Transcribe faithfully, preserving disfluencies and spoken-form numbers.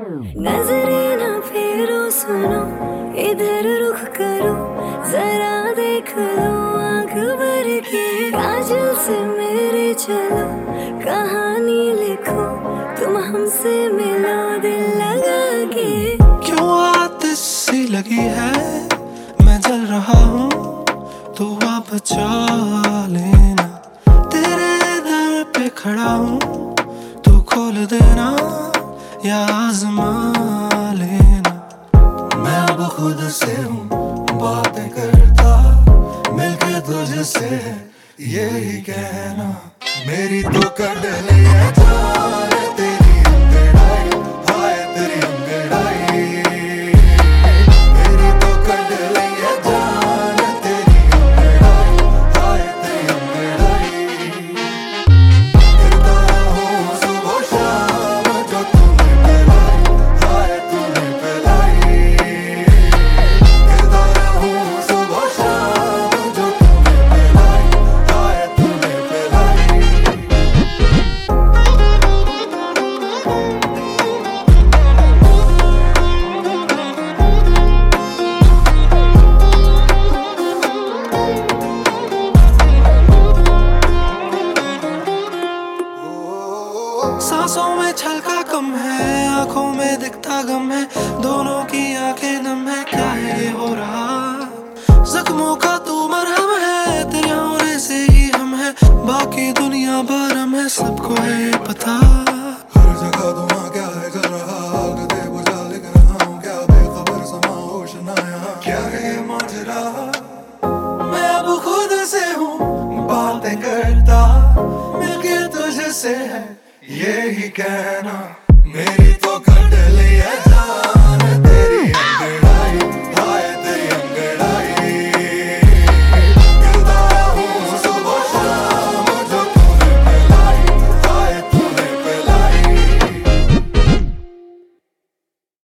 नजरें ना फेरो सुनो, इधर रुख करो, जरा देख लो आँख भर के। काजल से मेरे चलो, कहानी लिखो, तुम हमसे मिलो दिल लगा के। क्यों आतिश सी लगी है, मैं जल रहा हूँ, तू आ बचा लेना। तेरे दर पे खड़ा हूँ, तू खोल देना या आजमा लेना। मैं अब खुद से हूँ बातें करता, मिलके तुझसे यही कहना। मेरी तो कड़ली है जान तेरी अंगड़ाई, हाय तेरी अंगड़ाई। मेरी तो कड़ली है जान तेरी अंगड़ाई, हाय तेरी अंगड़ाई। फिरता हूँ सुबह शाम जो तूने पिलाई, हाय तूने पिलाई। फिरता हूँ सुबह शाम जो तूने पिलाई, हाय तूने पिलाई। सांसों में छलका कम है, आंखों में दिखता गम है, दोनों की आंखें नम है। क्या है ये हो रहा, जख्मों का तू मरहम है, तेरे होने से ही हम है, बाकी दुनिया भरम है, सबको है ये पता। हर जगह धुआं क्या है कर रहा, गधे बुझा लिख रहा हूँ, क्या बेखबर समा होश ना यहाँ, क्या है ये माजरा। मैं अब खुद से हूँ बातें करता, मिलके तुझसे है यही कहना। मेरी